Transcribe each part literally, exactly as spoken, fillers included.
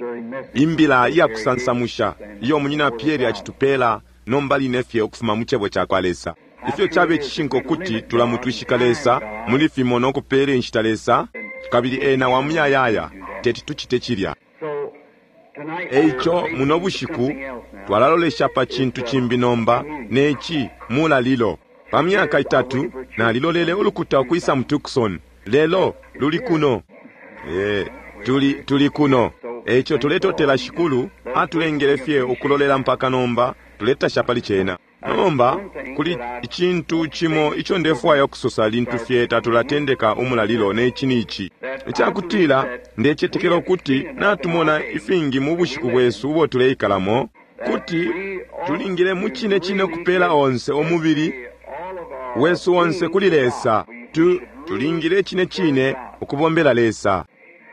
imbila ya kusansamusha iyo munyina Pierre achitupela nombali nefye okufuma muchebo chakwalesa ifyo chabe chishinko kuti tulamutwishikalesa muli fimo nokupere nchitalesa kabili ena wa muyayaya teti tuchite chirya eicho muno bushiku twalalolesha pa chintu chimbi nomba nechi mula lilo pa myaka itatu na lilo lele ulukuta okuisa mu Tucson lelo luli kuno e, tuli, tuli kuno eicho tuletotela shikulu atulengele fye okulolela mpaka nomba tuleta shapali chena nomba kuli chintu chimo icho ndefuwayo kusosa lintu fye tatulatendeka umulalilo nechinichi ichakutila ndechetekelo kuti natumona ifingi mu bushiku bwesu ubo tuleikalamo kuti tulingile muchine chine kupela onse omubiri wesu onse kulilesa tu tulingile chine chine okubombela lesa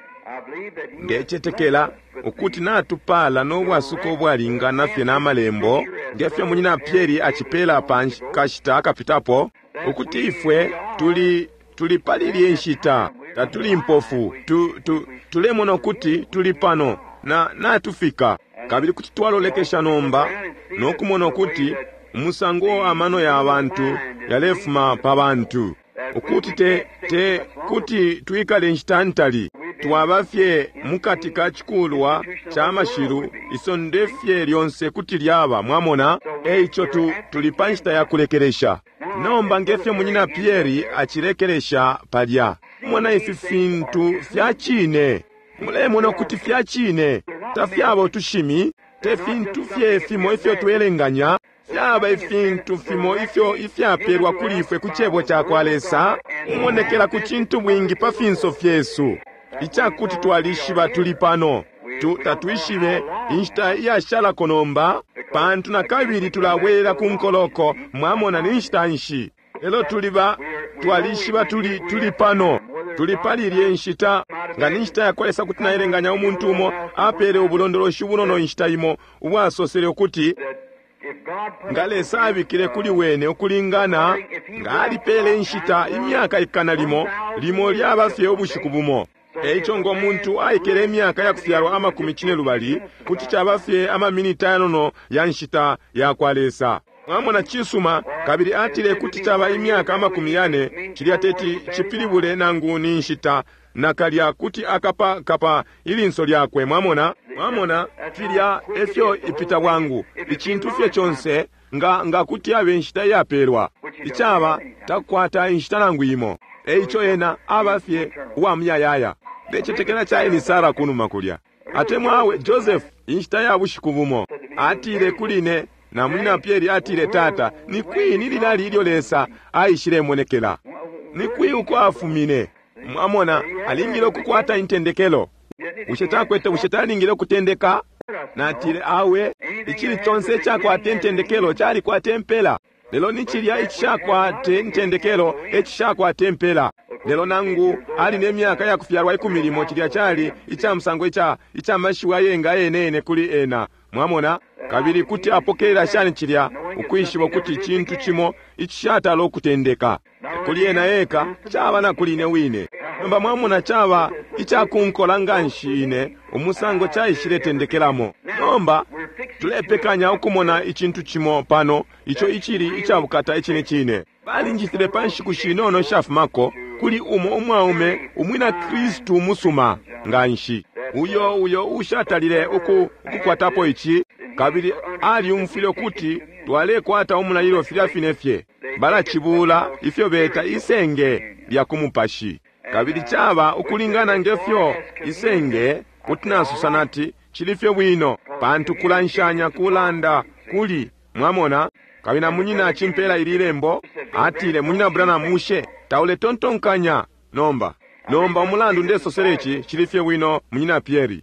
ndechetekela okuti natupala n'obwasuka obwalinga nafye n'amalembo ngefye munyina Pierre achipela panshi kashita akapitapo okuti ifwe tuli tulipalili enshita tatuli mpofu tu, tu, tulemono kuti tuli pano na natufika kabili kuti twalolekesha nomba n'okumono kuti musango amano ya abantu yalefuma pa bantu okuti te, te kuti tuikale nshitantali twabafye mukati ka chikulwa cha mashiru iso ndefye lyonse kuti lyaba mwamona eicho tu tulipanshita ya kulekeresha nomba ngefye munyina Pierre achilekeresha palya mwana ifi fintu fya chine mulemono kuti fya chine tafyaba tushimi te fintu fye fimo ifyo tuelenganya fyaba ifintu fimo ifyo ifyaperwa kulifwe kuchebo cha kwalesa umonekela kuchintu bwingi pa finso fyesu ichakuti twalishiba tuli pano tu tatuishibe inshita yashala konomba pantu na kabiri tulawera kunkoloko mwamona ninshita nshi elo tuliba twalishiba tuli tuli pano tulipalirye nshita nga ninshita yakolesa kuti naelenganya umuntu umo apere obulondoloshi bunono nshita imo ubwasosere okuti ngalesa abikile kuli wene okulingana ngalipele nshita imyaka ikana limo limo lyabafye obushiku bumo eicho ngo muntu aikele emyaka yakufyalwa amakumi chine lubali kuti chabafye ama minita yanono ya nshita yakwalesa mwamona chisuma kabiri atile kuti chaba imyaka amakumi yane chilya teti chipilibule nangu ni nshita nakalya kuti akapa kapa ilinso lyakwe mwamona mwamona filya efyo ipita bwangu ichintu fye chonse nga nga kuti abe nshita yapelwa ichaba takwata nshita nangu imo eicho ena abafye wa myayaya ndechetekela chaye ni Sara kunu makulya ate mwawe Joseph inshita ya bushiku bumo atile kuline na munyina Pierre atile tata ni kwi nililali ilyo lesa aishire monekela ni kwi uko afumine mwamona alingile kukwata intendekelo ushetakwete ushetalingile kutendeka na atile awe ichili chonse chako atentendekelo chali kwa tempela lelo nichilya ichishakwa tentendekelo echishakwa tempela lelo nangu ali nemyaka ya kufyalwa ikumilimo chilya chali icha msango icha icha mashiwa yenga enene kuli ena mwamona kabili kuti apokera shani chilya ukwishiwa kuti chintu chimo ichishatalo kutendeka kuli ena eka chaba na kuline wine nomba mwamona chaba icha kunkola nganshine umusango chaishire tendekelamo nomba tulepekanya ukumona ichintu chimo pano icho ichili ichabukata ichine chine bali njithile panshi kushinono shafumako kuli umo umwaume umwina Kristu musuma nganshi uyo uyo ushatalile uku ukukwatapo ichi kabili ali umfile kuti twale kwata omulayiro filyafinefye bala chibula ifyo beta isenge lya kumupashi kabili chaba ukulingana ngefyo isenge kutinasusanati chilifyo bwino pantu kulanshanya kulanda kuli mwamona kabina munyina achimpela ililembo atile munyina brana mushe taule tontonkanya nomba nomba mulandu ndeso serechi chilifye bwino munyina Pierre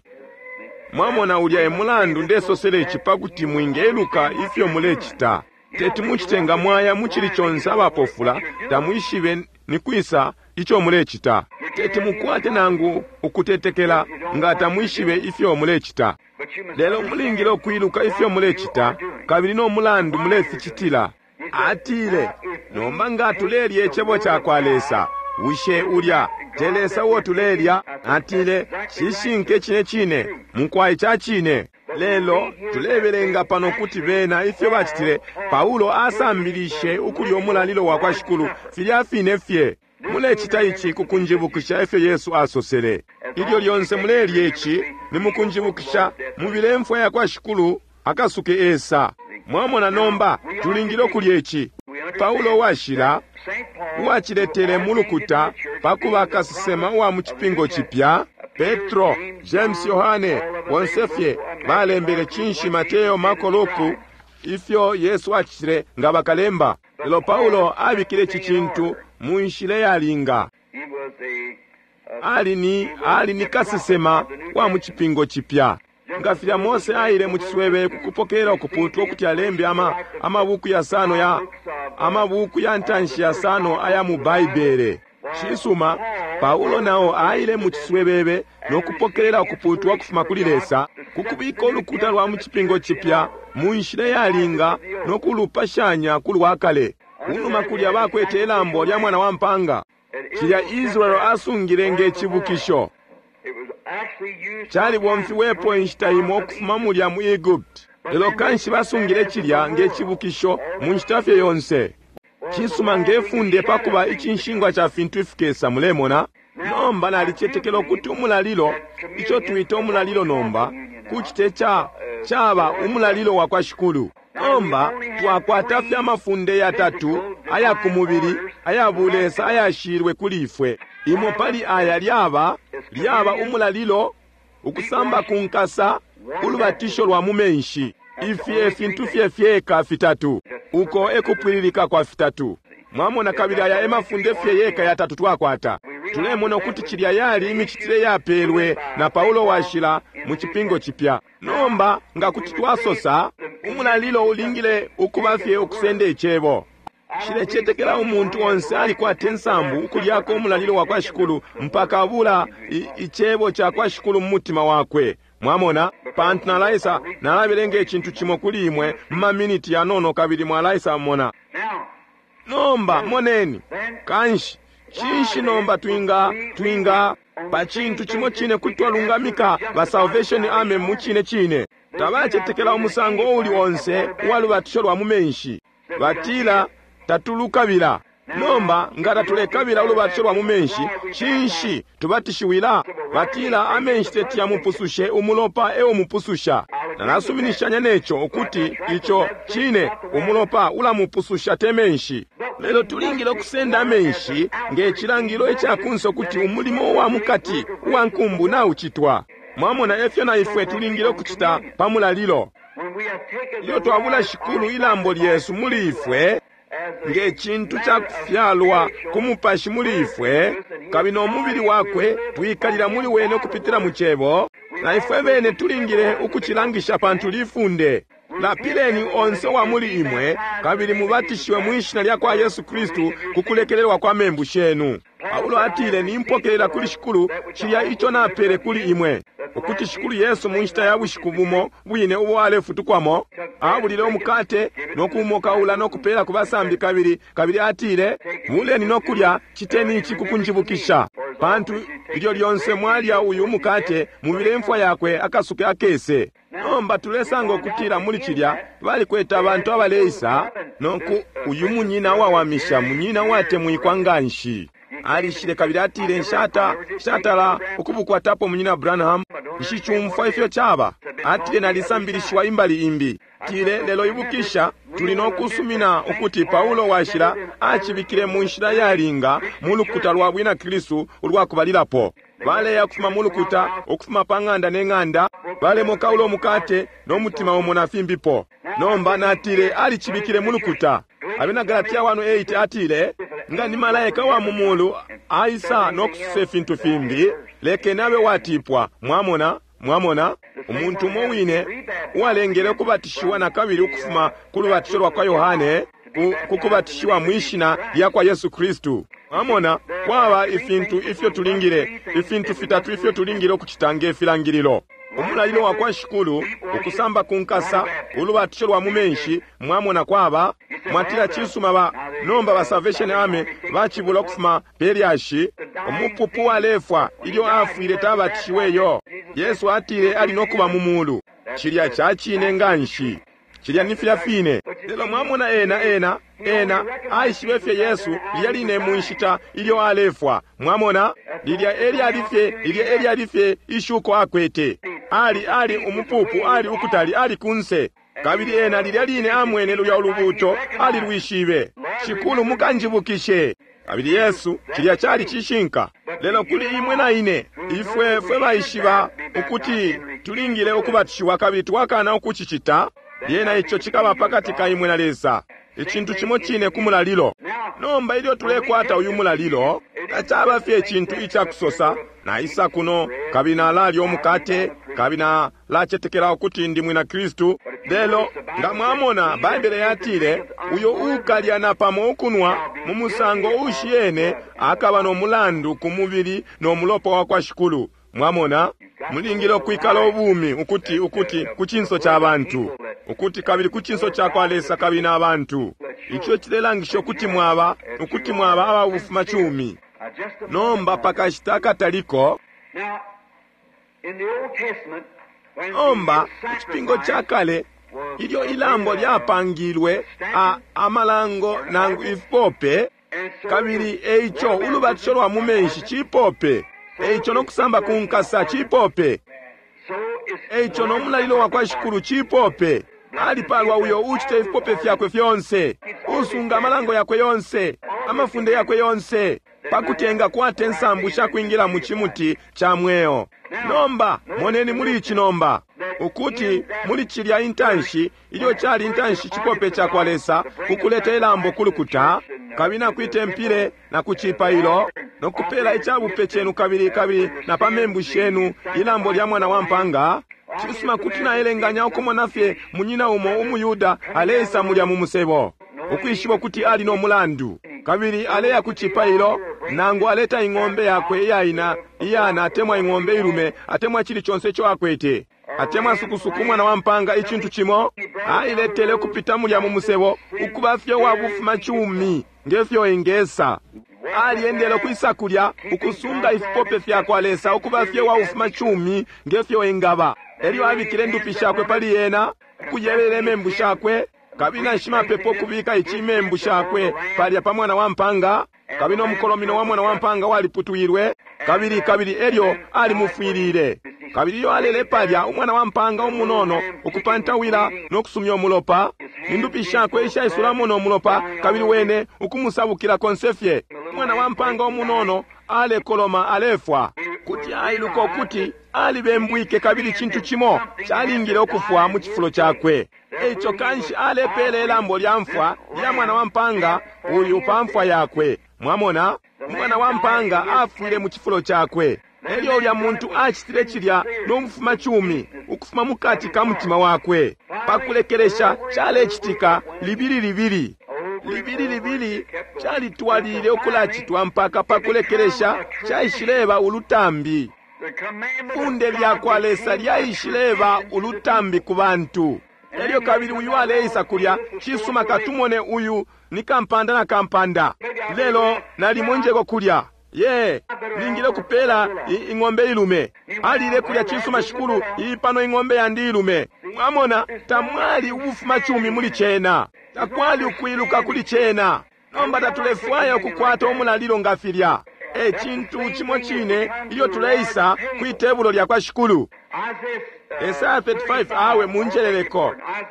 mwamona ulya emulandu ndeso serechi pakuti mwingeluka ifyo mulechita teti muchitenga mwaya muchili chonse abapofula tamuishibe nikwisa icho mulechita teti mukwate nangu ukutetekela nga tamuishibe ifyo mulechita lelo mulingile okwiluka ifyo mulechita kabili no mulandu mulefi chitila atile nomba nga tulelye echebo chakwalesa ushe ulya telesa wo tulelya atile shishinke chine chine mukwayi cha chine. Lelo tulebelenga pano kuti bena ifyo bachitile Paulo asambilishe ukuli omulalilo wakwa shikulu filyafine fye mule chitayichi kukunjibukisha efyo Yesu asosele. Ilyo lyonse muleli echi ni mukunjibukisha mubilemfwa yakwa shikulu akasuke esa. Mwamona nomba tulingilo kuli echi Paulo washila wachiletere mulukuta pakuba akasisema wa muchipingo chipya. Petro, James, Yohane wonsefye balembele chinshi Mateo, Marko, Luku ifyo Yesu achile nga bakalemba. Lelo Paulo abikile chichintu munshile yalinga ali ni ali ni kasisema wa muchipingo chipya. Ngafira Mose aile muchiswebe kukupokera okuputwa okuti alembe ama amabuku ya sano ya amabuku ya ntanshi ya sano aya mu Baibele. Chisuma Paulo nao aile muchiswebebe nokupokerera okuputwa okufuma kulilesa kukubika olukuta lwa muchipingo chipya munshile yalinga nokulupashanya kulwakale unuma kulya bakwete elambo lya mwana wa mpanga kilya Israel asungire ng'ekibukisho chali bwomfi wepo enshitayimo okufuma mulya mu Egypt. Lelo kanshi basungire kilya ng'ekibukisho munshitafye yonse chisuma ngefunde pakuba ichinshingwa cha fintu ifikesa mulemona nomba nalichetekelo kuti umulalilo icho tuita umulalilo nomba kuchite cha chaba umulalilo wakwa shikulu nomba twakwatafya mafunde ya tatu aya kumubiri aya bulesa aya shirwe kulifwe imo pali aya lyaba lyaba umulalilo ukusamba kunkasa ulubatisho lwa mumenshi ifye fintu fye fyeka fitatu uko ekupwililika kwa fitatu mwamona kabili aya emafunde fye yeka ya tatu twakwata tulemona kuti chilya yali imichitile yapelwe na Paulo washila muchipingo chipya nomba nga kuti twasosa umulalilo ulingile ukubafye okusende echebo chile chetekela umuntu onse ali kwa tensambu ukulyako umulalilo wakwa shikulu mpaka abula ichebo cha kwa shikulu mmutima wakwe. Mwamona pantu nalaisa nalabelenge chintu chimo kulimwe mma miniti ya nono kabili mwalaisa mona nomba moneni kanshi chinshi nomba twinga twinga pa chintu chimo chine kutwalungamika ba Salvation Army muchine chine tabachetekela umusango uli onse walubatisho lwa mumenshi batila tatulukabila nomba ngata tulekabila ulubatisho lwa mumenshi chinshi tubatishiwila batila amenshi tetia mupusushe umulopa ewo mupususha na nasuminishanya necho okuti icho chine umulopa ula mupususha temenshi. Lelo tulingilo kusenda menshi ng'ekilangilo ekyakunso kuti umulimo wa mukati wa nkumbu na uchitwa mwamona efyo na ifwe tulingilo kuchita pamulalilo iyo twabula shikulu ilambo lyesu muli ifwe ng'ekintu kyakufyalwa kumupashi muli ifwe kabino omubiri wakwe twikalira muli wene okupitira mu chebo na ifwe bene tulingile ukuchilangisha pantu lifunde lapileni onse wa muli imwe kabili mubatishiwe mwishina lya kwa Yesu Kristu kukulekelelwa kwa membu shenu. Paulo atile nimpokelela kuli shikulu chilya icho napele kuli imwe okuti shikulu Yesu mwishita ya bushikubumo bwine uwale futukwamo abulile omukate nokumoka ula nokupela kubasambi kabili kabili atile muleni nokulya chiteni ichi kukunjibukisha pantu ilyo lyonse mwalya uyu mukate mubilemfwa yakwe akasuke akese nomba tulesanga okutira muli chilya bali kweta abantu abaleisa noku uyu munyina wawamisha munyina wate mwikwanganshi alishile kabili atile nshata shatala okubukwatapo munyina Branham nshicumfa ifyo chaba atile nalisambirishwa imbali imbi tile lelo ibukisha tulino kusumina okuti Paulo washila achibikile munshila yalinga mulukuta lwa bwina Kristu ulwakubalilapo bale yakufuma mulukuta okufuma panganda n'enganda bale mokaulo omukate n'omutima omunafimbipo nomba natile alichibikile mulukuta abena Galatia wano eight atile nga ni malaika wa mumulu aisa nokususe fintu fimbi leke nabe watipwa mwamona mwamona omuntu mowine walengele kubatishiwa na kabili ukufuma kulubatisho lwa kwa Yohane kukubatishiwa mwishina ya kwa Yesu Kristu mwamona kwaba ifintu ifyo tulingire ifintu fitatu ifyo tulingire okuchitange filangirilo umulalilo wa kwa shikulu ukusamba kunkasa ulubatisho lwa mumenshi mwamona kwaba mwatila chisuma ba nomba ba Salvation Army bachibula okufuma Beriashi omupupu walefwa ilyo afwire tabatishiweyo. Yesu atire alina okuba mumulu chilya chachine nganshi chilya nifya fine. Lelo mwamuna ena ena ena aishibefye Yesu lyaline munshita ilyo alefwa mwamona lilya eli alifye lilya eli alifye ishuko akwete ali ali umupupu ali ukutali ali kunse kabiri ena lilya line amwene lya olubuto ali lwishibe chikulu mukanjibukishe kabiri Yesu chilya chali chishinka. Lelo kuli imwe na ine ifwe fwe baishiba ukuti tulingile okubatishiwa kabiri twakana okuchichita yena icho chikaba pakati ka imwe na lesa echintu chimo chine kumulalilo nomba ilyo tulekwata uyu mulalilo kachaba fye chintu icha kusosa na isa kuno kabina lali omukate kabina lachetekera okuti ndi mwina Kristu. Lelo nga mwamona Bible yatire uyo ukalya na pamo okunwa mumusango ushiyene akaba no mulandu kumubiri no mulopo wa kwa shikulu mwamona mulingiro kwikala obumi ukuti ukuti kuchinso cha abantu ukuti kabiri kuchinso cha kwalesa kabina abantu icho chilelangisho kuti mwaba ukuti mwaba aba ufuma chumi nomba pakashitaka taliko omba chipingo chakale ilyo ilambo lyapangilwe a amalango nangu ifope kabiri eicho ulubatisho lwa mumenshi chipope eicho nokusamba kunkasa chipope eicho nomulalilo wakwa shikulu chipope ali palwa uyo uchite ifope fyakwe fyonse usunga amalango yakwe yonse amafunde yakwe yonse pakutenga kwate ensambu chakuingira mu chimuti cha mweyo nomba moneni muli chinomba ukuti muli chilya intanshi ilyo chali intanshi chipope cha kwalesa kukuleta ilambo kulukuta kabina kuite mpire na kuchipa ilo nokupela ichabupe chenu kabiri kabiri na pamembu shenu ilambo lya mwana wampanga chisima kuti na elenganya okomonafye munyina umo umuyuda aleisa mulya mumusebo ukwishibo kuti ali no mulandu kabiri aleya kuchipa ilo nangu aleta ing'ombe yakwe yaina iyana atemwa ing'ombe ilume atemwa chili chonse cho akwete atemwa sukusuku mwana wampanga ichintu chimo ailetele kupita mulya mumusebo ukubafye wabufuma chumi ngefyo engesa aliendele kuisakulya ukusunga ifope fyakwalesa ukubafye wabufuma chumi ngefyo engaba elyo abikire ndupishakwe pali yena kuyelele membu shakwe kabina shima pepo kubika ichimembu shakwe pali pa mwana wampanga kabina omukolomino wa mwana wampanga waliputuirwe kabiri kabiri elyo ali mufwirire kabiri yo alele palya omwana wampanga omunono okupantawira n'okusumya omulopa indupishakwe ishaisula muno omulopa kabiri wene ukumusabukira konsefye mwana wampanga omunono ale koloma alefwa kuti ailuka okuti ali bembwike kabiri chintu chimo chalingire okufwa mu chifulo chakwe echo kanshi alepele elambo lya mfwa lya mwana wampanga uyu pamfwa yakwe mwamona mwana wampanga afwire mu chifulo chakwe elyo lya muntu achitire chilya n'omufuma chumi ukufuma mukati ka mutima wakwe pakulekeresha chale chitika libiri libiri libiri libiri chalitwalire okulachitwa mpaka pakulekeresha chaishileba ulutambi funde lyakwalesa lyaishileba ulutambi ku bantu elyo kabiri uyu aleisa kulya chisuma katumone uyu ni kampanda na kampanda lelo nalimonjeko kulya ye ningile kupela ing'ombe ilume alile kulya chisuma shikulu ipano ing'ombe yandi ilume mwamona tamwali ubufuma chumi muli chena takwali ukwiluka kuli chena nomba tatulefwaya okukwata omulalilo ngafirya echintu chimo chine iyo tuleisa kwitebulo lya kwa shikulu Isaiah thirty-five awe munjeleleko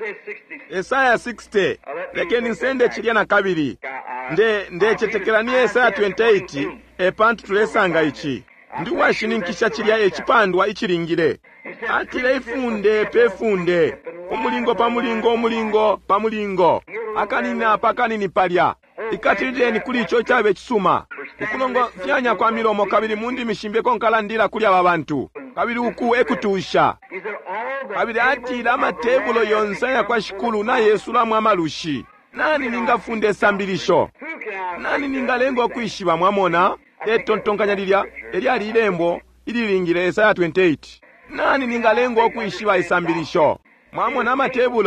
Isaiah sixty lekeni nsende chilya na kabiri nde nde chetekerani Isaiah twenty-eight epantu tulesanga ichi ndi washininkisha chilya echipandwa ichiringire atile ifunde pefunde umulingo pamulingo umulingo pamulingo akanina pakanini palya ikatilideni kuli icho chabe chisuma ukulongo fyanya kwa milomo kabiri mundi mishimbeko nkalandira kulya babantu kabiri uku ekutusha kabiri atila amatebulo yonsaya kwa shikulu na Yesu la mwamalushi nani ningafunde sambilisho nani ningalengo kuishiba mwamona etontonkanya lilya elyali ilembo ililingire Isaiah twenty-eight nani ningalengo kuishiba isambilisho mwamona amatebulo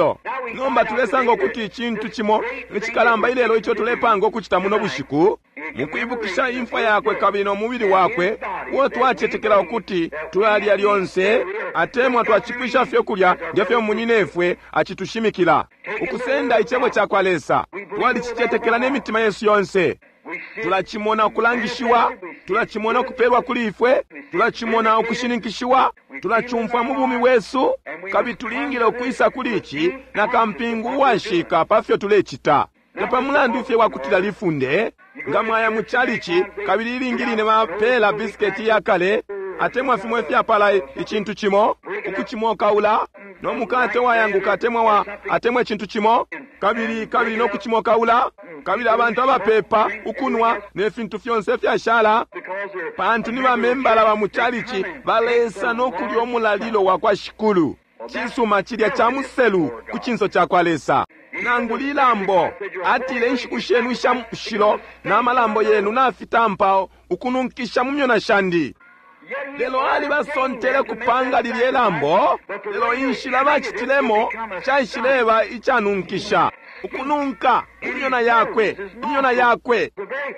nomba tulesanga okuti ekintu kimo nekikalamba ilelo ekyo tulepanga okuchita muno bushiku mukwibukisha imfa yakwe kabiri n'omubiri wakwe wo twatyetekera okuti tulalya lyonse ate mwa twachikwisha fye kulya ngefye munyinefwe achitushimikira okusenda ichebo kyakwalesa twali chikyetekera n'emitima yesu yonse tulachimona okulangishiwa tulachimona okuperwa kuli ifwe tulachimona okushinikishiwa tulachumfa mu bumi wesu kabi tulingire okwisa kuli iki na kampingu washika pafyo tulechita na pamulandu fye wakutila lifunde nga mwaya muchalichi kabili ilingirine mapela bisketi ya kale ate mwafimwe fya pala ichintu chimo ukuchimoka ula no mukate wayangu katemwa wa atemwe chintu chimo kabili kabili no kuchimoka ula kabili abantu abapepa ukunwa nefintu fyonse fya shala pantu ni bamembala ba muchalichi balesa no kuli omulalilo wakwa shikulu chisuma chilya cha muselu kuchinso cha kwalesa nangulilambo atile nshikushenu sha shilo na malambo yenu nafita mpao ukununkisha mumyona shandi lelo ali basontele kupanga lilye lambo lelo inshila bachitilemo chaishileba ichanunkisha ukununka inyona yakwe inyona yakwe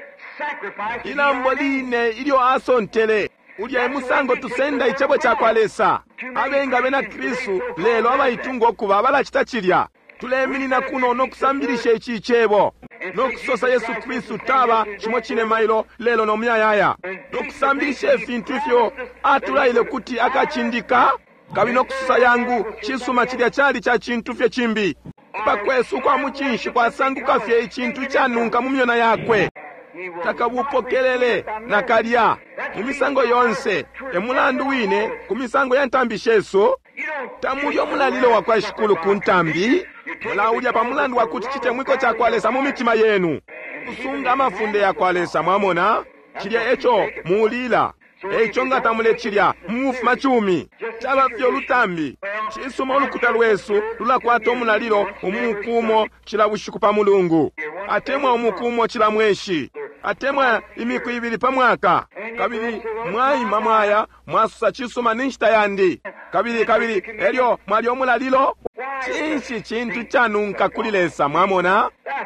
ilambo line ilyo asontele ulya emusango tusenda ichebo chakwalesa abenga bena Kristu lelo abayitunga okuba abalachita chilya tuleminina kuno nokusambilisha echichebo nokusosa Yesu Kristu taba chimo chine mailo lelo nomyayaya nokusambilisha efintu ifyo atulaile kuti akachindika kabi nokusosa yangu chisuma chilya chali cha chintu fye chimbi pakwesu kwa muchinshi kwa sangu kafye ichintu chanunka mumyona yakwe takabupokelele na kalya mumisango yonse emulandu wine kumisango ya ntambisheso tamulyo mulalilo wakwa shikulu kuntambi mulawulya pa mulandu wakuti chite mwiko chakwalesa mu mitima yenu kusunga mafunde yakwalesa mwamona chilya echo muulila echo nga tamule chilya mufu machumi chaba fyo lutambi chisuma olukuta lwesu lulakwata omulalilo omukumo chilabushiku pa mulungu atemwa omukumo chilamweshi atemwa imiku ibiri pa mwaka kabiri mwayima mwaya mwasusa chisuma ninshita yandi kabiri kabiri elyo mwali omulalilo chinshi chintu chanunka kulilesa mwamona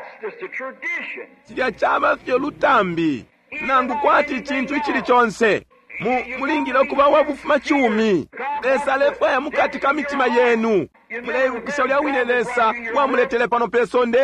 chilya chaba fyo lutambi nangu kwati chintu ichili chonse mu mulingile okuba wabufu machumi lesa lefa ya mukati ka mitima yenu mulebukisha lya winelesa wamuletele pano pesonde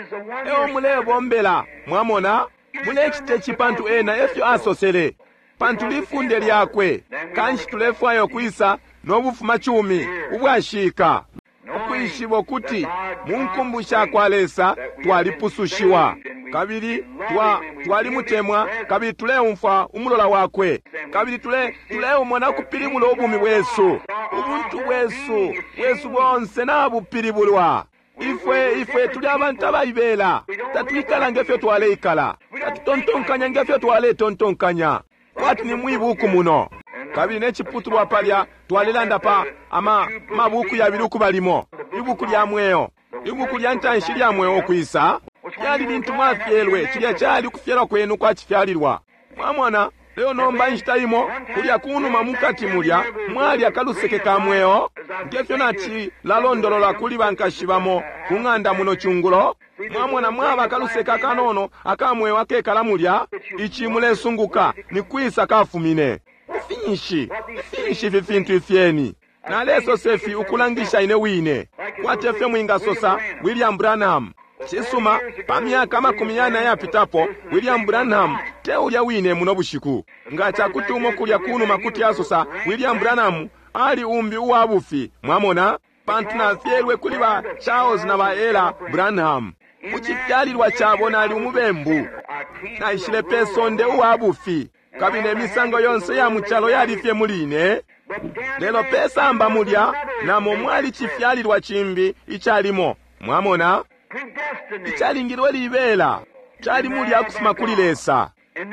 eo mulebombela mwamona mulechite chipantu ena efyo asosele pantu lifunde lyakwe kanshi tulefayo kwisa nobufu machumi ubwashika okwishibo kuti munkumbusha kwalesa twalipusushiwa kabiri twa twali mutemwa kabiri tuleumfa umulola wakwe kabiri tule tuleumona kupiribula obumi bwesu ubuntu bwesu bwesu bonse nabupiribulwa ifwe ifwe tuli abantu abayibela tatwikala ngefyo twaleikala tatutontonkanya ngefyo twale tontonkanya kwati ni mwibuku muno kabiri nechiputulwa palya twalilanda pa ama mabuku ya biruku balimo ibuku lya mweyo ibuku lya ntanshi lya mweyo okwisa yali bintu mwafyelwe chilya chali kufyelwa kwenu kwa chifyalilwa mwamwana leo nomba nshitayimo kulya kunuma mukati mulya mwali akaluseke ka mweyo ngefyo nachi lalondolola kuli bankashibamo kung'anda muno chungulo mwamwana mwaba akaluseke akanono akamweyo akekala mulya ichimule sunguka nikwisa kafumine finshi finshi vifintu ifyeni na leso sefi ukulangisha ine wine kwatefe mwinga sosa William Branham chisuma pa myaka makumi yana yapitapo William Branham teulya wine muno bushiku nga chakutumo kulya kunu makuti asosa William Branham ali umbi uwabufi mwamona pantu na fyelwe kuli ba Charles na ba Ella Branham muchifyalilwa chabo nali umubembu na ishile pesonde uwabufi kabine misango yonse ya muchalo yalifye muline lelo pesa amba mulya namo mwali chifyalilwa chimbi ichalimo mwamona ichalingirwe libela chali mulya kusima kulilesa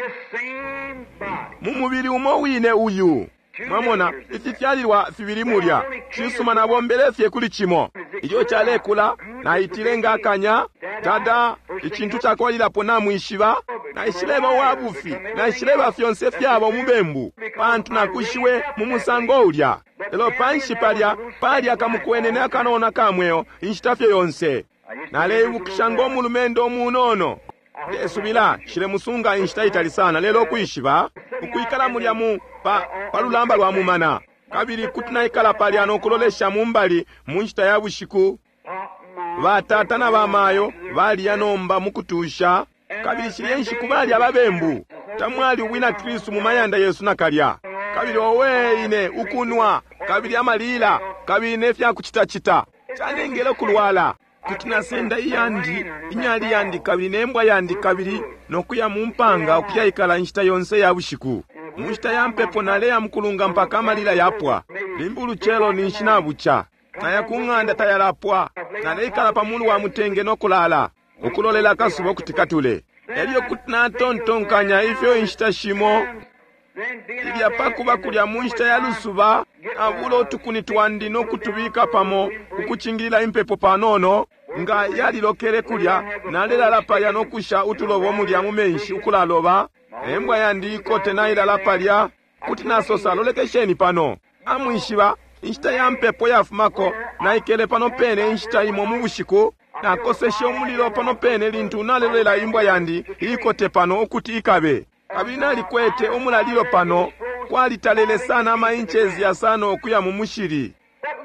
mumubiri umo wine uyu mwamona ififyalilwa fibiri mulya chisuma na bombele fye kuli chimo iyo chalekula na itilenga akanya tada ichintu chakwalila pona mwishiba na ishileba wabufi na ishileba fyonse fyabo mubembu bantu nakushiwe mumusango ulya lelo panshi palya palya kamukwenene akanona kamweo inshitafye yonse naleyibukisha ng'omulumendo omunono esubila shile musunga inshita itali sana lelo kuyishiba ukuyikala mulya mu pa palulamba lwa mumana kabiri kutunayikala palya n'okulolesha mumbali munshita ya bushiku batata na bamayo balya nomba mukutusha kabiri shile nshiku balya babembu tamwali wina Kristu mumayanda Yesu nakalya kabiri oweine ukunwa kabiri amalila kabiri nefya kuchita-chita chanengele kulwala kutunasenda iyandi inyali yandi kabiri nembwa yandi kabiri nokuya mumpanga okuyayikala nshita yonse ya bushiku munshita ya mpepo naleya mkulunga mpaka amalila yapwa limbulu chelo ninshina bucha na yakung'anda tayalapwa naleyikala pamulu wa mutenge nokulala ukulolela kasubo kutikatule eliyo kutunatontonkanya ifyo inshita shimo ilya pakuba kulya munshita ya lusuba abulo otukuni twandi n'okutubika pamo ukuchingilila impepo panono nga yalilokele kulya nalela palya n'okusha utulobo mulya mumenshi ukulaloba embwa yandi ikote nayilala palya kuti nasosa lolekesheni pano amwishiba inshita ya mpepo yafumako naikele pano pene inshita imo mubushiku nakoseshe omulilo pano pene lintu nalelela imbwa yandi ikote pano okuti ikabe kabiri nalikwete omulalilo pano kwalitalele sana amainchezi ya sana okuya mumushiri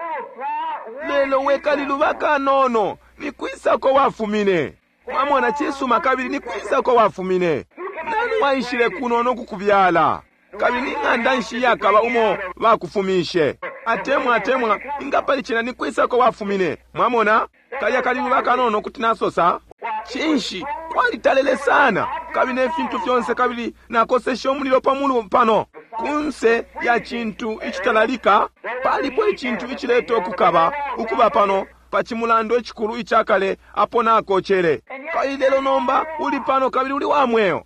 lelo wekalilubaka nono nikwisako wafumine mwamona chisuma kabiri nikwisako wafumine nani waishile kuno nokukubyala kabiri ning'anda nshiya kaba umo bakufumishe atemwa atemwa ingapali china nikwisako wafumine mwamona kalya kalilubaka nono kuti nasosa chinshi kwalitalele sana kabine fintu fyonse kabili nakosesha omulilo pamulu pano kunse ya chintu ichitalalika palipo echintu ichileta okukaba ukuba pano pachimulando echikulu ichakale apo nakochere kailelo nomba uli pano kabili uli wamweo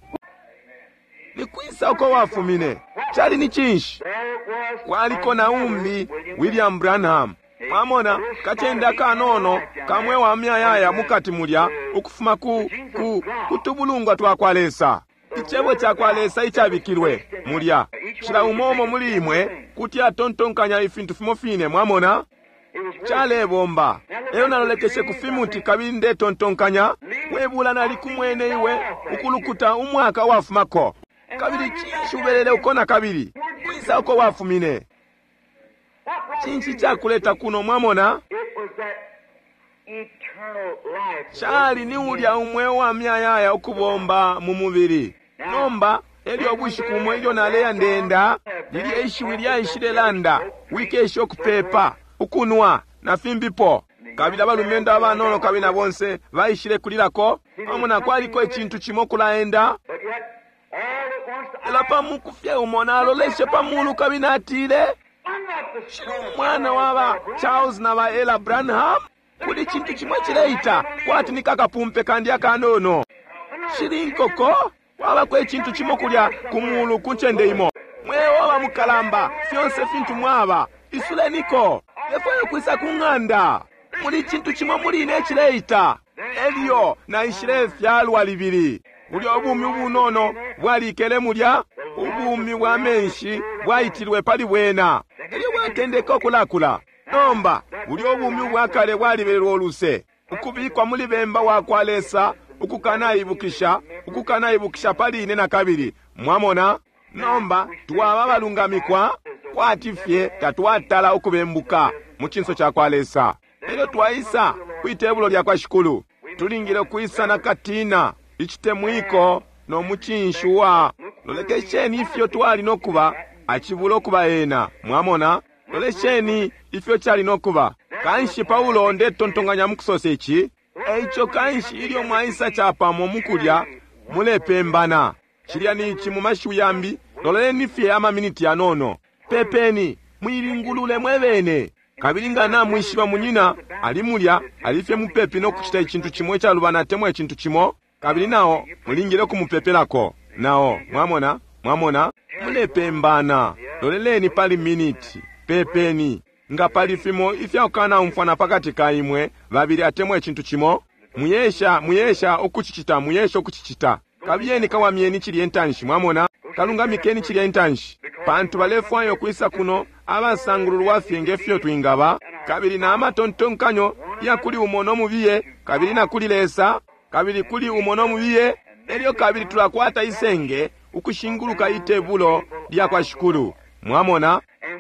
nikwisa uko wafumine chali ni chinshi kwaliko na umbi William Branham mwamona katenda kanono kamwe wa myayaya mukati mulya ukufuma ku, ku kutubulunga twakwalesa ichebo chakwalesa ichabikirwe mulya shila umomo mulimwe kuti atontonkanya ifintu fimofine mwamona chale bomba eyo nalolekeshe kufimuti kabiri nde tontonkanya webula nali kumwene iwe ukulukuta umwaka wafumako kabiri chinshi ubelele ukona kabiri kwisa uko wafumine chinchi chakuleta kuno mwamona chali ni ulya umwe wa myayaya ukubomba mumubiri nomba elyo bwishiku umwe elyo naleya ndenda lili eishiwi lya ishilelanda wiki esho kupepa ukunwa na fimbipo kabila balumendo abanono kabina bonse baishile kulilako mwamona kwaliko echintu chimo kulaenda ela pamukufya umona aloleshe pamulu kabina atile mwana waba Charles na ba Ella Branham kuli chintu chimwe chileita kwati nikakapumpe kandi akanono shirinkoko waba kwe chintu chimo kulya kumulu kunchende imo mwewo waba mukalamba fyonse fintu mwaba isule niko efoyo kwisa kung'anda muli chintu chimwe muline chileita elyo na ishile fyalwa libiri uli obumi ubunono bwalikele mulya ubumi bwa menshi bwayitirwe pali bwena elyo bwatendeka okulakula nomba uli obumi bwakale bwaliberwa oluse ukubikwa muli bemba wakwalesa ukukanayibukisha ukukanayibukisha pali ine na kabiri mwamona nomba tuwaba balungamikwa kwatifye tatwatala okubembuka mu chinso kyakwalesa elyo twayisa kwitebulo lya kwa shikulu tulingire kuisa na katina ichitemwiko no muchinshuwa lolekesheni ifyo twali nokuba achibulo kuba ena mwamona lolesheni ifyo chali nokuba kanshi Paulo nde tontonganya mukusose echi eicho kanshi ilyo mwaisa chapamo mukulya mulepembana chilya nichi mumashu yambi loleni fye ama miniti ya nono pepeni mwilingulule mwebene kabiringa na mwishiba munyina alimulya alifye mupepi no kuchita ichintu chimwe cha lubana temwe ichintu chimo kabiri nao mulingire kumupepelako nao mwamona mwamona mulepembana loleleni pali miniti pepeni nga pali fimo ifya ukana umfana pakati kaimwe babiri atemwe ichintu chimo muyesha muyesha okuchichita muyesha okuchichita kabyeni kawamyeni chili entanshi mwamona kalungamikeni chili entanshi pantu balefwayo kwisa kuno abasangululu wafye ngefyo twingaba kabiri na amatontonkanyo yakuli umono mubiye kabiri na kuli lesa kabiri kuli umono mubiye elyo kabiri tulakwata isenge ukushinguluka itebulo lya kwa shukuru mwamona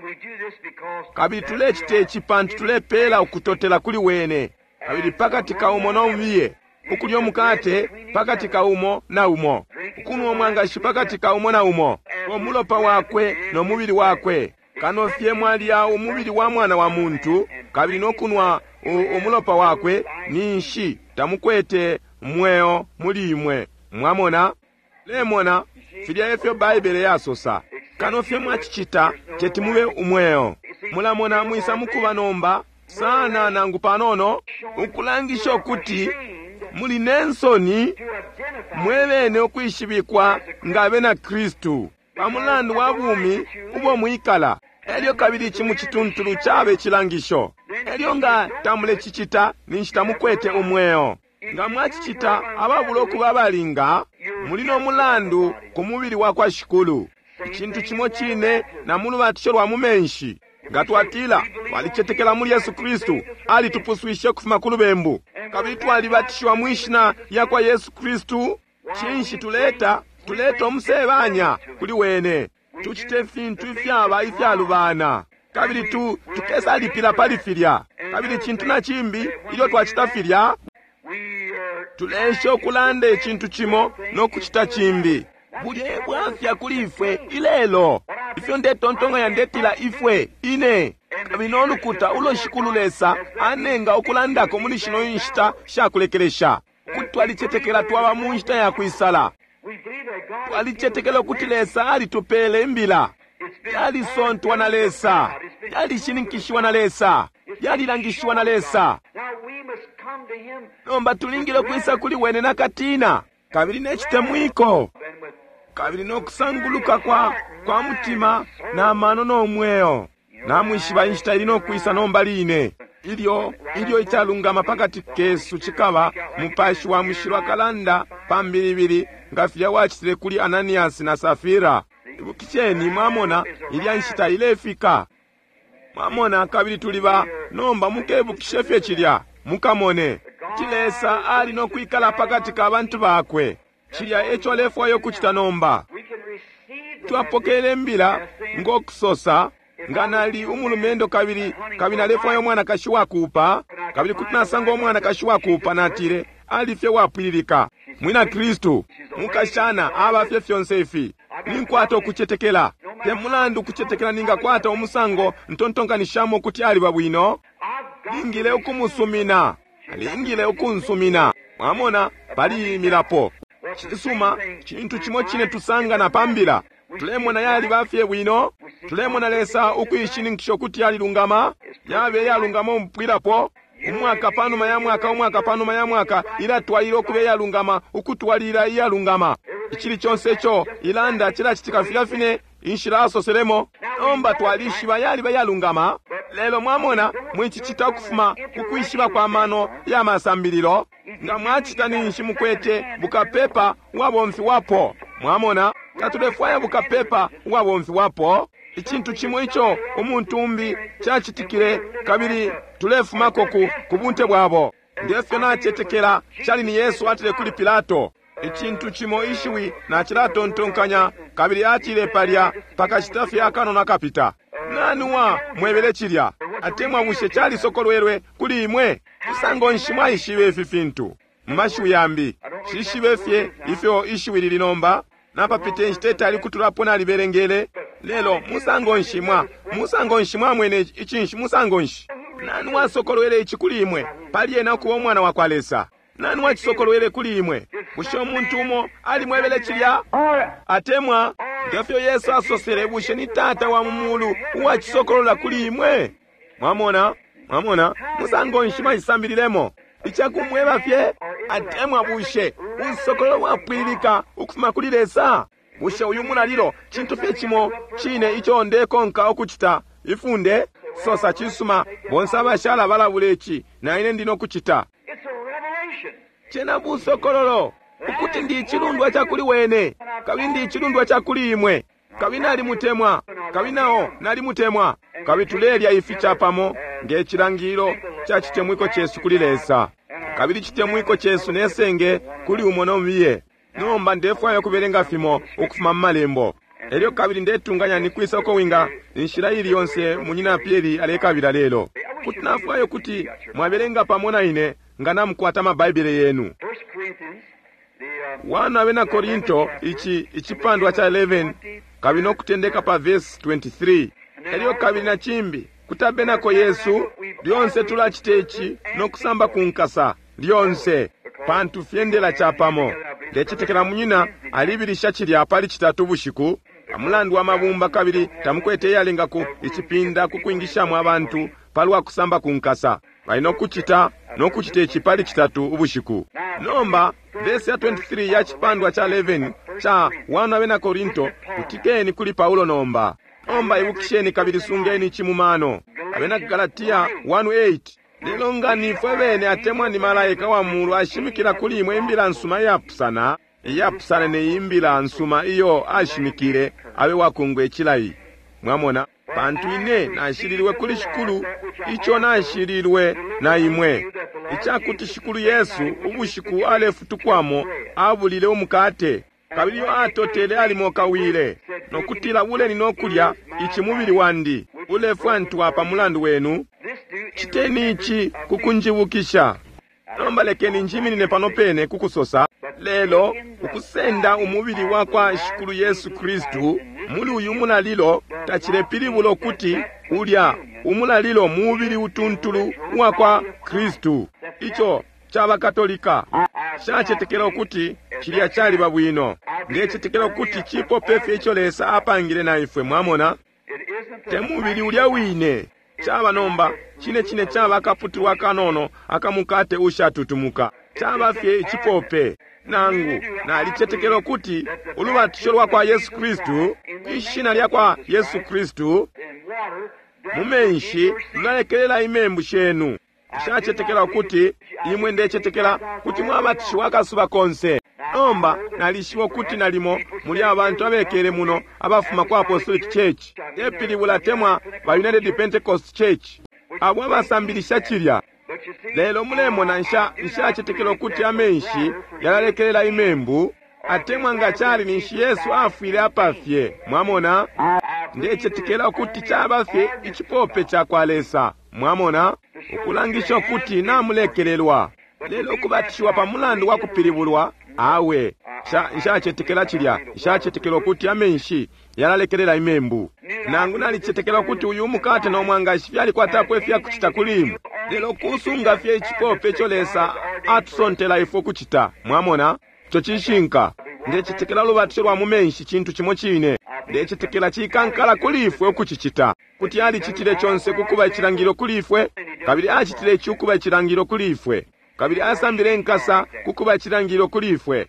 kabiri tulechite echipantu tulepela ukutotela kuli wene kabiri pakati ka umono mubiye ukuli omukate pakati ka umo na umo ukunu omwangashi pakati ka umo na umo omulopa wakwe n'omubiri wakwe kano fye mwalya omubiri wa mwana wa muntu kabiri n'okunwa omulopa wakwe ninshi tamukwete mweo mulimwe mwamona lemona filya efyo baibele yasosa kano fye mwachichita chetimube umweo mulamona mwisa mukuba nomba sana nangu panono ukulangisha okuti muli nensoni mwebene okwishibikwa ngabe na Kristu pamulandu wa bumi ubo mwikala elyo kabiri chimu chituntulu chabe chilangisho elyo nga tamule chichita ninchita mukwete umweo nga mwachichita ababulo kuba balinga mulino mulandu ku mubiri wa kwa shikulu ikintu chimo chine na mulu batisho lwa mumenshi gatwatila walichetekela muli Yesu Kristu ali tupuswishe kufuma kulubembu kabiri twali batishwa mwishina ya kwa Yesu Kristu chinshi tuleta tuleta omusebanya kuli wene tuchite fintu ifyaba ifyalubana kabiri tu tukesa lipila palifilya kabiri chintu na chimbi ilyo twachitafilya tuleshe okulanda ekintu kimo n'okuchita chimbi buli bwafya kuli ifwe ilelo ifyo ndetontonga yandetila ifwe ine kabiri n'olukuta uloshikululesa anenga okulandako muli shino inshita shakulekelesha kuti twalichetekela twaba mu nshita yakwisala twalichetekela okutilesa ali tupele mbila yali sontwa na lesa yali shininkishiwa na lesa yali langishiwa na lesa nomba tulingile kwisa kuli wene na katina kabiri nechitemwiko kabiri n'okusanguluka kwa kwa mutima n'amano n'omweyo namwishiba inshita ilino kwisa nomba line ilyo ilyo italungama pakati kesu chikaba mupashi wa mwishirwa kalanda pambilibili ngafya wachitile kuli Ananiasi na Safira ibukicheni mwamona ilya inshita ilefika mwamona kabiri tuliba nomba mukebukishefye chilya mukamone chilesa ali no kwikala pakati ka bantu bakwe chilya echo lefwayo kuchita nomba twapokele mbila ngokusosa nganali umulumendo kabiri kabina lefwayo mwana kashiwa kupa kabiri kutinasanga omwana kashiwa kupa natire alifye wapililika mwina Kristu mukashana abafye fyonsefi ninkwata okuchetekela temulandu kuchetekela ninga kwata omusango ntontonganishamo kuti ali babwino lingile okumusumina lingile okunsumina mwamona bali milapo chisuma chintu chimo chine tusanga na pambila tulemona yali bafye bwino tulemona lesa ukuyishininkisho kuti ali lungama yabe yalungama mpwirapo umwaka panuma ya mwaka umwaka panuma ya mwaka ila twalira okube yalungama ukutwalira yalungama ichili chonse cho ilanda chila chitikafilafine inshiraso selemo nomba twalishiba yali bayalungama lelo mwamona mwichichita kufuma kukwishiba kwa mano ya masambililo nga mwachita ninshi mukwete bukapepa wabomfi wapo mwamona katulefwaya bukapepa wabomfi wapo ichintu chimwe icho umuntu mbi chachitikire kabiri tulefumako ku kubunte bwabo ndefyo nachetekela chali ni Yesu atile kuli Pilato ichintu chimo ishiwi na chilato ntonkanya kabiri atile palya pakashitafi akano na kapita nani wa mwebele chilya atemwa bushe chali sokolwerwe kuli imwe kusango nshimwa ishiwe fifintu mmashu yambi shishiwe fye ifyo ishiwi lilinomba napapite nshiteta ali kutulapo na liberengele lelo musango nshimwa musango nshimwa mwene ichinshi musango nshi nani wa sokolwele ichi kuli imwe paliye na kuwa mwana wakwalesa nani wa chisokolwele kuli imwe bushe omuntu umo ali mwebele chilya atemwa ndefyo Yesu asosele bushe ni tata wa mumulu uwa chisokolola kuli imwe mwamona mwamona musango nshima isambililemo ichakumweba fye atemwa bushe usokolo wapwilika ukufuma kuli lesa bushe uyu munalilo chintu fye chimo chine icho ndeko nka okuchita ifunde sosa chisuma bonsa bashala balabula echi na ine ndino kuchita chena busokololo ukuti ndi chilundwa chakuli wene, kabi ndi chilundwa chakuli imwe, kabi nali mutemwa, kabi nawo nali mutemwa, kabi tulelya ifi chapamo ng'ekirangiro kya kitemwiko kyesu kulilesa, kabili kitemwiko kyesu nesenge kuli umo nomiye, nomba ndefwayo kubelenga fimo okufuma mmalembo. Elyo kabili ndetunganya nikwisa ko winga nshirayiri yonse munyina Pieri alekabira lelo. Kuti nafwayo kuti mwabelenga pamona ine nga namukwata mabaibile yenu. Wana abena Korinto ichi ichipandwa cha eleven kabili nokutendeka pa verse twenty-three. Elyo kabili na chimbi kutabenako Yesu lyonse tulachitechi nokusamba kunkasa lyonse pantu fyendela chapamo lechitekera munyina alibirisha chili apali chitatu bushiku amulandu wa mabumba kabili tamukwete yalenga ku ichipinda kukuingishamu abantu palwa kusamba kunkasa baino kuchita nokuchita echipali chitatu ubushiku. Nomba verse ya twenty-three ya chipandwa cha eleven cha wana wena Korinto kutikeni kuli Paulo nomba nomba ibukisheni kabili sungeni chimumano abena Galatia one eight. Lelo ngani fwe bene atemwa ni malaika wa mulu ashimikira kuli imwe imbila nsuma yapusana yapusana ne imbila nsuma iyo ashimikire abe wakungwe ekilayi. Mwamona pantu ine nashililwe kuli shikulu icho nashililwe na imwe ichakuti shikulu Yesu ubushiku alefutukwamo abulile omukate kabiriyo atotele alimo kawile nokutila ule ninokulya ichimubili wandi ulefu antu apa mulandu wenu chiteni ichi kukunjibukisha. Nomba lekeni njimini ne panopene kukusosa lelo ukusenda umubili wakwa shikulu Yesu Kristu muli uyu munalilo tachirepilibulo kuti ulya umunalilo mubili utuntulu wakwa Kristu. Icho chaba katolika shachetekera kuti chiliya chali babwino ngechetekera kuti chipo pefe icho lesa apangire na ifwe. Mwamona temubili ulya wine chaba nomba chine chine chaba akaputirwa kanono akamukate ushatutumuka chaba fye ichipope nangu na alichetekera kuti ulubatisho lwa kwa Yesu Kristu ishina lya kwa Yesu Kristu mumenshi nalekelela imembu shenu shachetekera kuti imwe ndechetekera kuti mwabatisho wakasuba konse. Nomba nalishiwo kuti nalimo muli abantu abekere muno abafuma kwa Apostolic Church epilibula temwa ba United Pentecost Church abo basambilisha chilya lelo mulemo na nsha nsha chetekero kuti amenshi yalalekelela imembu atemwa nga chali ninshi Yesu afile apafye. Mwamona ndechetekera kuti chabafye ichipope chakwalesa. Mwamona ukulangisha kuti namulekelelwa lelo kubatishiwa pa mulandu wa kupilibulwa awe nsha chetekera chilya nsha chetekera kuti amenshi yalalekelela imembu nangu nalichetekera kuti uyu mukate no mwangashi byali kwatapwe fya kuchita kulimu lelo kusunga fye ichipope cholesa atusontela ifo kuchita. Mwamona chochishinka ndechetekera lubatisho lwa mumenshi chintu chimo chine ndechetekera chikankala kulifwe okuchichita kuti ali chitile chonse kukuba ichilangiro kulifwe kabili achitile chukuba ichilangiro kulifwe kabili asambile nkasa kukuba ichilangiro kulifwe.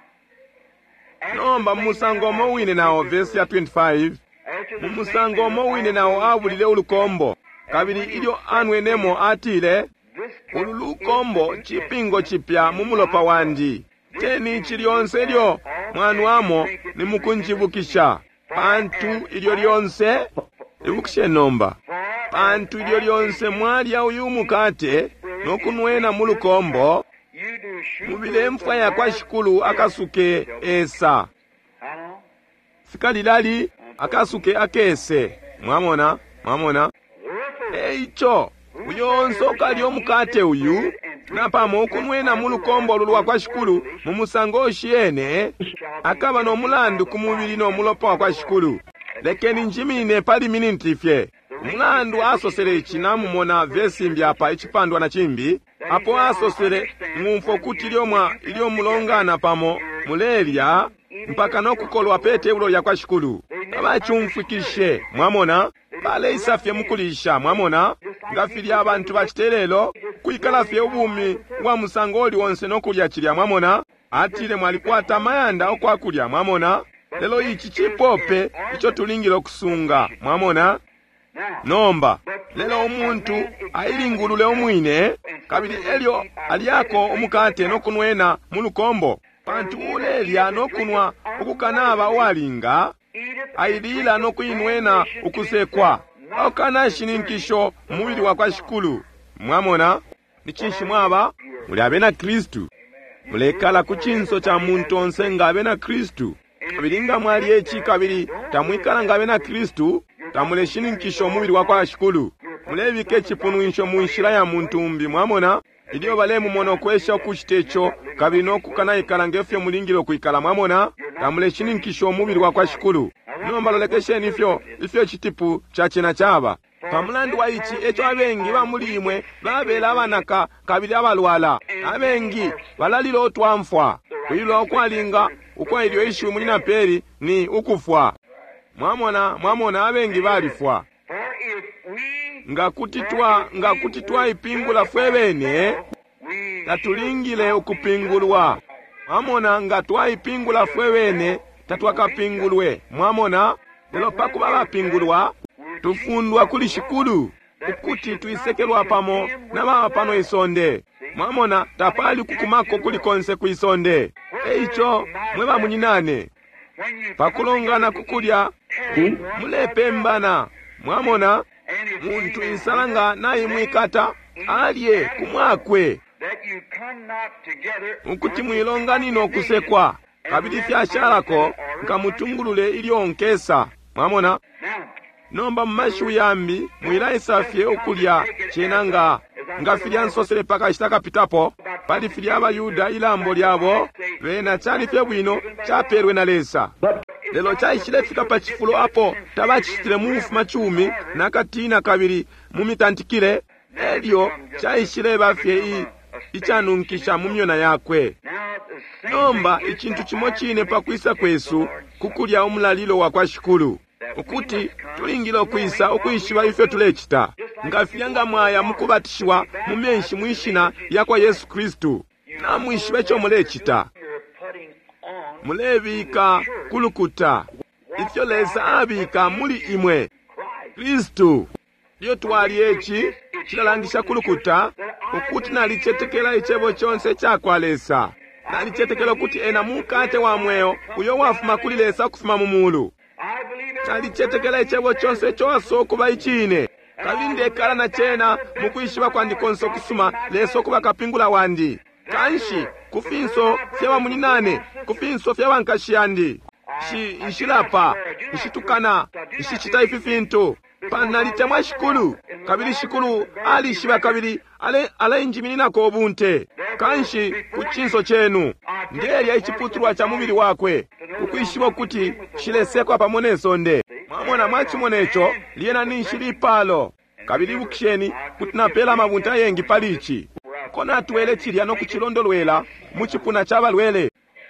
Nomba musango mowine nawo verse ya twenty-five musango mowine nawo abulile ulukombo kabili ilyo anwenemo atile ululukombo chipingo chipya mumulopa wandi teni chilionse lyo mwanu amo ni mukunjibukisha pantu ilyo lyonse ibukishe. Nomba pantu ilyo lyonse mwalya uyu mukate nokunwena mulukombo mubile mfwa ya kwa shikulu akasuke esa sikalilali akasuke akese. Mwamona mwamona eicho uyonso kali omukate uyu napamo okunwena mulukombo lulwa kwa shikulu mumusango oshiyene akaba n'omulandu ku mubiri n'omulopa kwa shikulu lekeni njimine pali minintifye omulandu asosere ichi namumona vesi mbyapa ichipandwa na chimbi apo asosere mumfo kuti ilyomwa ilyomulongana pamo mulelya mpaka nokukolwa pete ulo ya kwa shikulu abachumfikishe. Mwamona bale isafye mukulisha. Mwamona ngafili abantu bachitelelo kuikala fye ubumi wa musango oli wonse nokulya chilya. Mwamona atile mwalikwata mayanda okwakulya. Mwamona lelo ichi chipope icho tulingilo kusunga. Mwamona nomba lelo omuntu ayilingulule omwine kabili elyo aliyako omukate nokunwena mulukombo pantu ulelya n'okunwa okukanaaba owalinga aidila n'okuyinwena okusekwa okana shininkisho mubiri wakwa shikulu. Mwamona ni chinshi mwaba muli abe na Kristu, mulekala ku chinso cha muntu onse nga abe na Kristu. Kabiri nga mwali eki kabiri tamwikala nga abe na Kristu, tamule shininkisho mubiri wakwa shikulu, mulebike ekipunwinsho mu nshira ya muntu mbi. Mwamona ilio balemu mono kwesha okuchitecho kabiri n'okukanayikala ngefyo mulingiro okuyikala. Mwamona tamule shininkisho omubiri wakwa shikulu. Nomba lolekesheni ifyo ifyo chitipu cha china chaba pamulandu wa ichi echo abengi bamulimwe babela abanaka kabiri abalwala abengi balalilo otwamfwa kuyilo okwalinga ukwairio ishu mulina peri ni ukufwa. Mwamona mwamona abengi balifwa nga kutitwa nga kutitwa ipingula fwebene tatulingile ukupingulwa. Mwamona nga twa ipingula fwebene tatwakapingulwe. Mwamona lelo pakuba bapingulwa tufundwa kuli shikulu ukuti tuisekelwa pamo na baba pano isonde. Mwamona tapali kukumako kuli konse kuisonde eicho mweba munyinane pakulongana kukulya mulepembana. Mwamona muntu insalanga nayi mwikata alye kumwakwe ukuti mwilonganino kusekwa kabidi fyasharako nkamutungulule ilionkesa. Mwamona nomba mmashu yambi mwila isafye okulya chenanga nga filya nsosele paka shitaka pitapo pali filya abayuda ilambo lyabo bena chali fye bwino chaperwe na lesa lelo chaishile fika pa chifulo apo tabachitile mufu machumi na katina kabiri mumitantikile elio chaishile bafye i ichanunkisha mumyona yakwe. Nomba ichintu chimo chine pakwisa kwesu kukulya omulalilo wakwa shikulu ukuti tulingile okwisa okuyishiwa ifyo tulechita ngafyanga mwaya mukubatishwa mumenshi mwishina yakwa Yesu Kristu na mwishiwe cho mulechita mulebika kulukuta ifyo lesa abika muli imwe Kristu lyo twali echi chilalangisha kulukuta ukuti nalichetekela ichebo chonse chakwalesa nalichetekela kuti ena mukate wa mweo uyo wafuma kulilesa kufuma mumulu nalichetekela ichebo chonse choso kuba ichine kalinde kala na chena mukuyishiwa kwandi konso kusuma leso kuba kapingula wandi kanshi kufinso fyewa muninane kufinso fyewa nkashiyandi shi ishilapa ishitukana ishichita ififinto panalite mwa shikulu kabiri shikulu ali shiba kabiri ale ala injiminina ko bunte kanshi kuchinso chenu ndiye ichiputruwa cha mubiri wakwe ukuyishiwa kuti shilesekwa pamone sonde. Mwamona mwachimonecho liena ninshili palo kabiri bukisheni kutinapela mabunta yengi palichi kona tuwele chilya no kuchilondolwela muchipuna chabalwele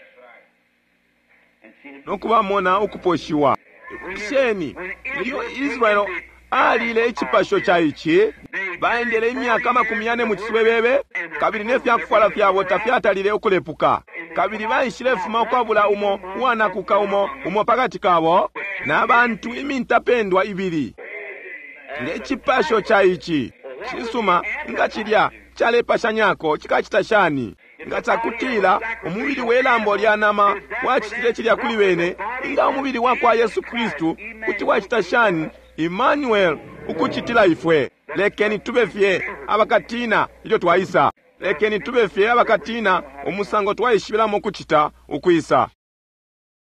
no kubamona ukuposhiwa bukisheni liyo Israelo alile ichipasho cha ichi baendele imyaka makumi ane mu kiswebebe kabiri nefya kufala fyabo tafyatalile okulepuka kabiri bayishile fuma kwabula umo wana kuka umo umo pakati kabo n'abantu imintapendwa ibiri ngechipasho cha ichi chisuma nga chilya chalepa shanyako chikachita shani nga chakutila omubiri welambo lyanama wachitile chilya kuli bene nga omubiri wakwa Yesu Kristu kuti wachita shani Emmanuel ukuchitila ifwe. Lekeni tubefye abakatina ilyo twaisa lekeni tubefye abakatina omusango twayishibiramo kuchita ukuyisa.